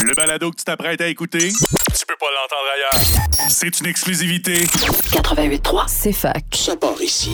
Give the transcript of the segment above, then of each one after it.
Le balado que tu t'apprêtes à écouter, tu peux pas l'entendre ailleurs. C'est une exclusivité. 88.3, c'est fac. Ça part ici.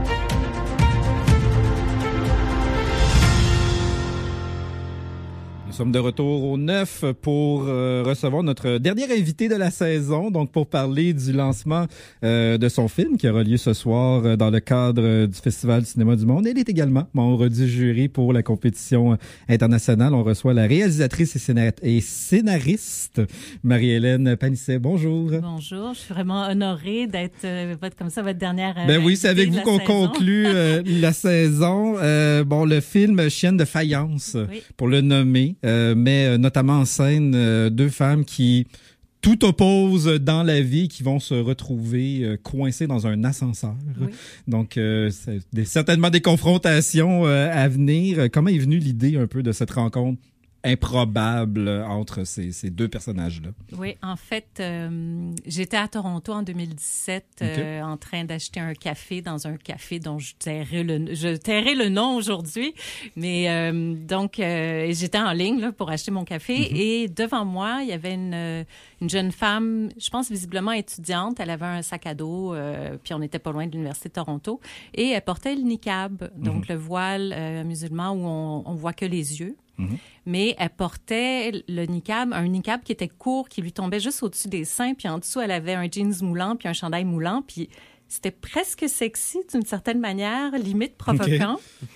Nous sommes de retour au 9 pour recevoir notre dernier invité de la saison, donc pour parler du lancement de son film qui aura lieu ce soir dans le cadre du Festival du cinéma du monde. Elle est également membre du jury pour la compétition internationale. On reçoit la réalisatrice et scénariste Marie-Hélène Panisset. Bonjour. Bonjour, je suis vraiment honorée d'être comme ça votre dernière Ben oui, c'est avec vous qu'on conclut la saison. Bon, le film Chienne de faïence, oui, pour le nommer. Met notamment en scène deux femmes qui tout opposent dans la vie, qui vont se retrouver coincées dans un ascenseur. Oui. Donc, c'est certainement des confrontations à venir. Comment est venue l'idée un peu de cette rencontre improbable entre ces deux personnages-là? Oui, en fait, j'étais à Toronto en 2017 okay, en train d'acheter un café dans un café dont je tairai le nom aujourd'hui. Mais donc, j'étais en ligne là, pour acheter mon café et devant moi, il y avait une jeune femme, je pense visiblement étudiante. Elle avait un sac à dos, puis on n'était pas loin de l'Université de Toronto. Et elle portait le niqab, donc le voile musulman où on voit que les yeux. Mais elle portait un niqab qui était court, qui lui tombait juste au-dessus des seins, puis en dessous, elle avait un jeans moulant, puis un chandail moulant, puis c'était presque sexy d'une certaine manière, limite provoquant.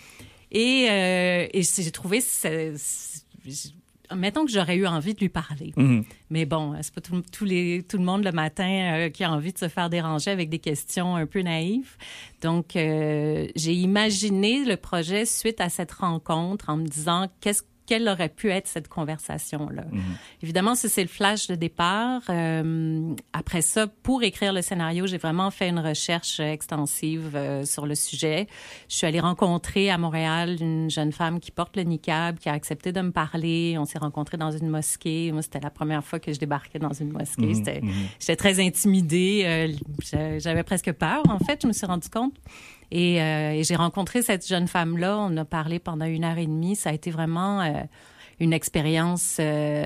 Okay. Et j'ai trouvé... Mettons que j'aurais eu envie de lui parler. Mais bon, c'est pas tout le monde le matin qui a envie de se faire déranger avec des questions un peu naïves. Donc, j'ai imaginé le projet suite à cette rencontre en me disant quelle aurait pu être cette conversation-là. Évidemment, c'est le flash de départ. Après ça, pour écrire le scénario, j'ai vraiment fait une recherche extensive sur le sujet. Je suis allée rencontrer à Montréal une jeune femme qui porte le niqab, qui a accepté de me parler. On s'est rencontrés dans une mosquée. Moi, c'était la première fois que je débarquais dans une mosquée. J'étais très intimidée. J'avais presque peur, en fait, je me suis rendu compte. Et j'ai rencontré cette jeune femme-là. On a parlé pendant 1h30. Ça a été vraiment une expérience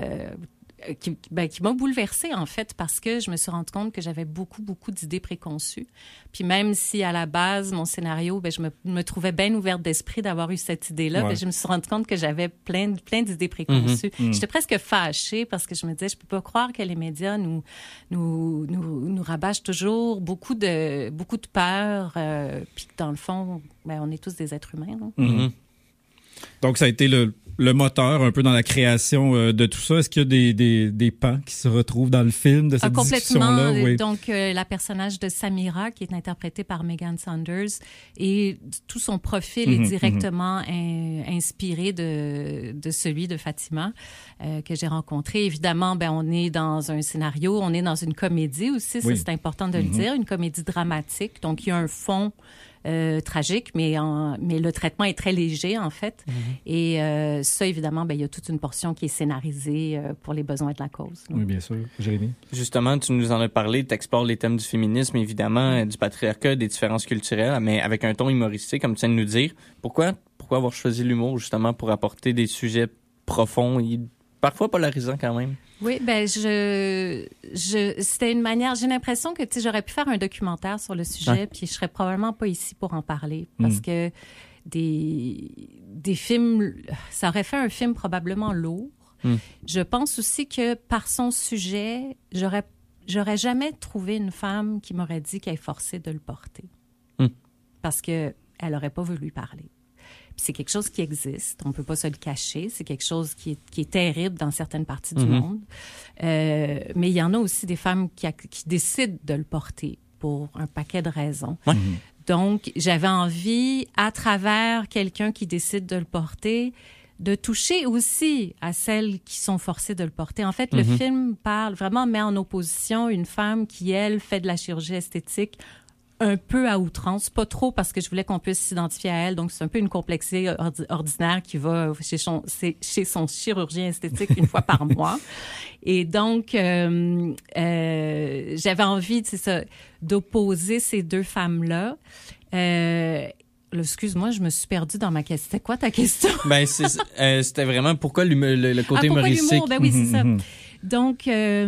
qui m'a bouleversée, en fait, parce que je me suis rendu compte que j'avais beaucoup d'idées préconçues. Puis même si, à la base, mon scénario, je me trouvais bien ouverte d'esprit d'avoir eu cette idée-là, ouais, je me suis rendu compte que j'avais plein d'idées préconçues. J'étais presque fâchée parce que je me disais, je peux pas croire que les médias nous rabâchent toujours beaucoup de peur, puis que dans le fond, on est tous des êtres humains. Donc, ça a été le moteur un peu dans la création de tout ça. Est-ce qu'il y a des pans qui se retrouvent dans le film de cette discussion-là? Oui. Donc, la personnage de Samira, qui est interprétée par Megan Saunders, et tout son profil est directement inspiré de celui de Fatima que j'ai rencontré. Évidemment, on est dans un scénario, on est dans une comédie aussi, ça, c'est important de le dire, une comédie dramatique. Donc, il y a un fond tragique, mais le traitement est très léger, en fait. Et ça, évidemment, il y a toute une portion qui est scénarisée pour les besoins de la cause. Oui, bien sûr. Jérémy? Justement, tu nous en as parlé, tu explores les thèmes du féminisme, évidemment, du patriarcat, des différences culturelles, mais avec un ton humoristique, comme tu viens de nous dire. Pourquoi avoir choisi l'humour, justement, pour apporter des sujets profonds et parfois polarisants quand même? Oui, c'était une manière, j'ai l'impression que, j'aurais pu faire un documentaire sur le sujet, puis je serais probablement pas ici pour en parler, parce que des films, ça aurait fait un film probablement lourd. Je pense aussi que par son sujet, j'aurais jamais trouvé une femme qui m'aurait dit qu'elle est forcée de le porter. Parce que elle aurait pas voulu parler. C'est quelque chose qui existe, on peut pas se le cacher, c'est quelque chose qui est terrible dans certaines parties du monde. Mais il y en a aussi des femmes qui décident de le porter pour un paquet de raisons. Donc, j'avais envie, à travers quelqu'un qui décide de le porter, de toucher aussi à celles qui sont forcées de le porter. En fait, le film met en opposition une femme qui, elle, fait de la chirurgie esthétique un peu à outrance, pas trop parce que je voulais qu'on puisse s'identifier à elle, donc c'est un peu une complexée ordinaire qui va chez son chirurgien esthétique une fois par mois. Et donc, j'avais envie, d'opposer ces deux femmes-là. excuse-moi, je me suis perdue dans ma question. C'était quoi ta question? Ben, c'était vraiment pourquoi le côté pourquoi humoristique. l'humour? Ben oui, c'est ça. Donc,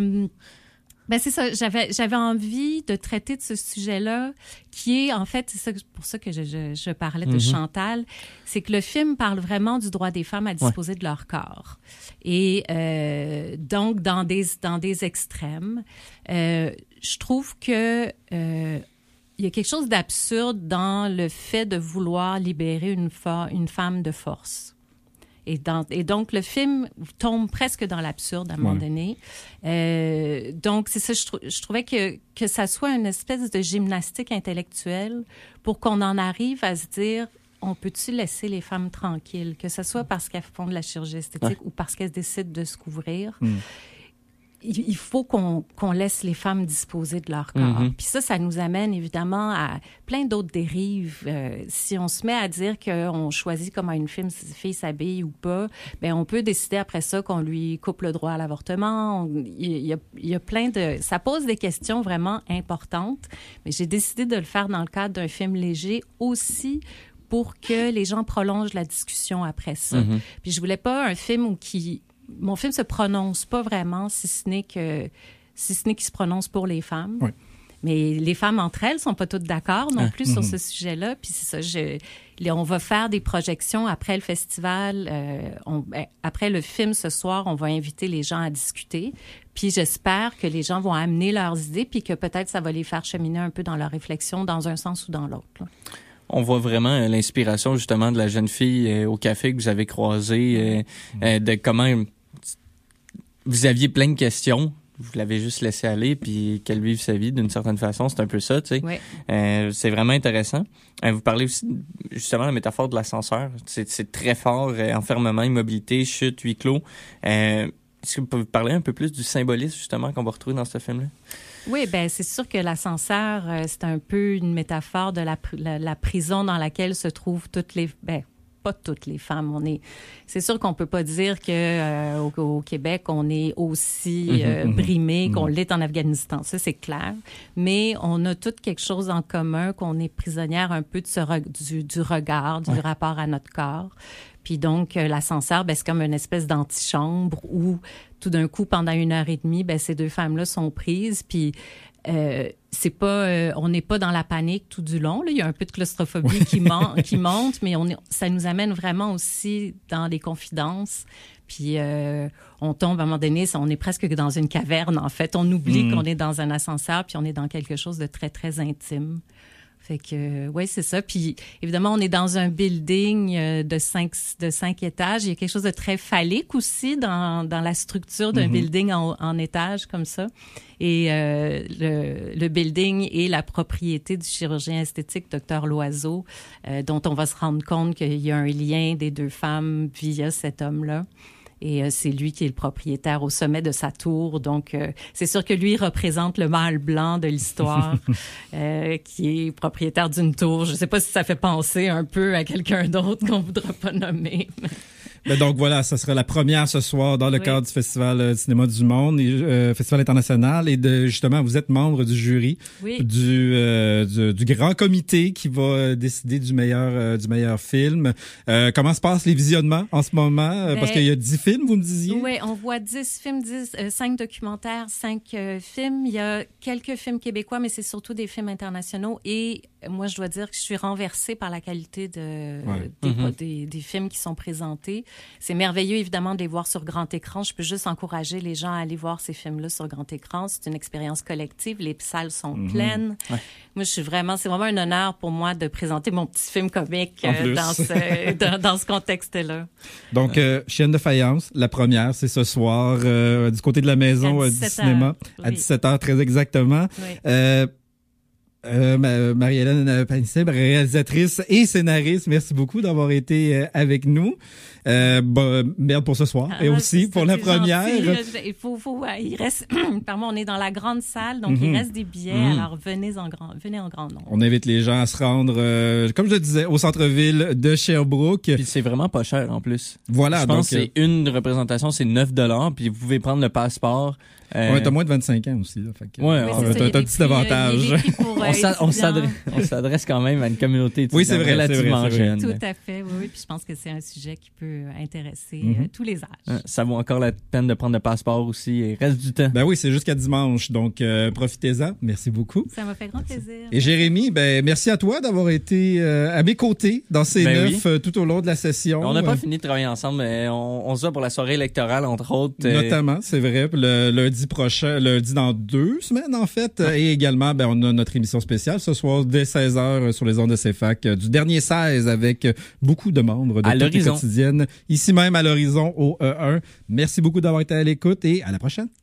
ben c'est ça. J'avais envie de traiter de ce sujet-là, qui est, en fait, c'est pour ça que je parlais de Chantal, c'est que le film parle vraiment du droit des femmes à disposer de leur corps. Et donc, dans des extrêmes, je trouve que il y a quelque chose d'absurde dans le fait de vouloir libérer une femme de force. Et donc, le film tombe presque dans l'absurde à un moment donné. Donc, c'est ça, je trouvais que ça soit une espèce de gymnastique intellectuelle pour qu'on en arrive à se dire, on peut-tu laisser les femmes tranquilles, que ce soit parce qu'elles font de la chirurgie esthétique ou parce qu'elles décident de se couvrir. Il faut qu'on laisse les femmes disposer de leur corps. Puis ça nous amène évidemment à plein d'autres dérives. Si on se met à dire qu'on choisit comment une fille s'habille ou pas, ben on peut décider après ça qu'on lui coupe le droit à l'avortement. Il y a plein de... Ça pose des questions vraiment importantes, mais j'ai décidé de le faire dans le cadre d'un film léger aussi pour que les gens prolongent la discussion après ça. Puis je voulais pas un film mon film se prononce pas vraiment, si ce n'est qu'il se prononce pour les femmes. Oui. Mais les femmes entre elles sont pas toutes d'accord non plus sur ce sujet-là. Puis c'est ça, on va faire des projections après le festival. Après le film ce soir, on va inviter les gens à discuter. Puis j'espère que les gens vont amener leurs idées, puis que peut-être ça va les faire cheminer un peu dans leur réflexion, dans un sens ou dans l'autre, là. On voit vraiment l'inspiration justement de la jeune fille au café que vous avez croisée, de comment vous aviez plein de questions, vous l'avez juste laissé aller, puis qu'elle vive sa vie d'une certaine façon, c'est un peu ça, tu sais. Oui. C'est vraiment intéressant. Vous parlez aussi justement de la métaphore de l'ascenseur, c'est très fort, enfermement, immobilité, chute, huis clos. Est-ce que vous pouvez parler un peu plus du symbolisme justement qu'on va retrouver dans ce film-là? Oui, ben c'est sûr que l'ascenseur, c'est un peu une métaphore de la prison dans laquelle se trouvent toutes les... pas toutes les femmes. C'est sûr qu'on peut pas dire que au Québec, on est aussi brimé qu'on l'est en Afghanistan. Ça, c'est clair. Mais on a toutes quelque chose en commun, qu'on est prisonnière un peu de du regard, du rapport à notre corps. Puis donc, l'ascenseur, c'est comme une espèce d'antichambre où, tout d'un coup, pendant 1h30, ces deux femmes-là sont prises. Puis, c'est pas, on n'est pas dans la panique tout du long. Là. Il y a un peu de claustrophobie qui monte, mais ça nous amène vraiment aussi dans les confidences. Puis, on tombe à un moment donné, on est presque dans une caverne, en fait. On oublie qu'on est dans un ascenseur, puis on est dans quelque chose de très, très intime. Fait que, oui, c'est ça. Puis, évidemment, on est dans un building de 5 étages. Il y a quelque chose de très phallique aussi dans la structure d'un building en étage comme ça. Et le building est la propriété du chirurgien esthétique Dr Loiseau, dont on va se rendre compte qu'il y a un lien des deux femmes via cet homme-là. Et c'est lui qui est le propriétaire au sommet de sa tour. Donc, c'est sûr que lui représente le mâle blanc de l'histoire, qui est propriétaire d'une tour. Je ne sais pas si ça fait penser un peu à quelqu'un d'autre qu'on ne voudra pas nommer. Mais donc voilà, ça sera la première ce soir dans le cadre du Festival Cinéma du Monde, Festival international, et justement, vous êtes membre du jury du grand comité qui va décider du meilleur film. Comment se passent les visionnements en ce moment? Parce qu'il y a 10 films, vous me disiez? Oui, on voit 10 films, 5 documentaires, 5 films. Il y a quelques films québécois, mais c'est surtout des films internationaux. Et moi, je dois dire que je suis renversée par la qualité des films qui sont présentés. C'est merveilleux, évidemment, de les voir sur grand écran. Je peux juste encourager les gens à aller voir ces films-là sur grand écran. C'est une expérience collective. Les salles sont pleines. Ouais. Moi, c'est vraiment un honneur pour moi de présenter mon petit film comique dans ce contexte-là. Donc, Chienne de faïence, la première, c'est ce soir du côté de la maison du cinéma, à 17h très exactement. Oui. Marie-Hélène Panisset, réalisatrice et scénariste, merci beaucoup d'avoir été avec nous. Merde pour ce soir et aussi pour la première. Il reste, pardon, on est dans la grande salle, donc il reste des billets. Alors venez en grand nombre. On invite les gens à se rendre, comme je le disais, au centre-ville de Sherbrooke. Puis c'est vraiment pas cher en plus. Voilà. Je pense que c'est une représentation, c'est $9, puis vous pouvez prendre le passeport. T'as moins de 25 ans aussi, là. Fait que, t'as un petit avantage. on s'adresse quand même à une communauté relativement jeune. Tout à fait, oui. Puis je pense que c'est un sujet qui peut intéresser tous les âges. Ça vaut encore la peine de prendre le passeport aussi. Il reste du temps. Ben oui, c'est jusqu'à dimanche. Donc, profitez-en. Merci beaucoup. Ça m'a fait grand plaisir. Et Jérémy, merci à toi d'avoir été à mes côtés dans ces 9 tout au long de la session. On n'a pas fini de travailler ensemble, mais on se voit pour la soirée électorale, entre autres. Notamment, c'est vrai. Le lundi prochain, lundi dans 2 semaines, en fait. Et également, on a notre émission spéciale ce soir dès 16h sur les ondes de CFAC du dernier 16 avec beaucoup de membres de toutes les quotidiennes. Ici même à l'horizon au E1. Merci beaucoup d'avoir été à l'écoute et à la prochaine.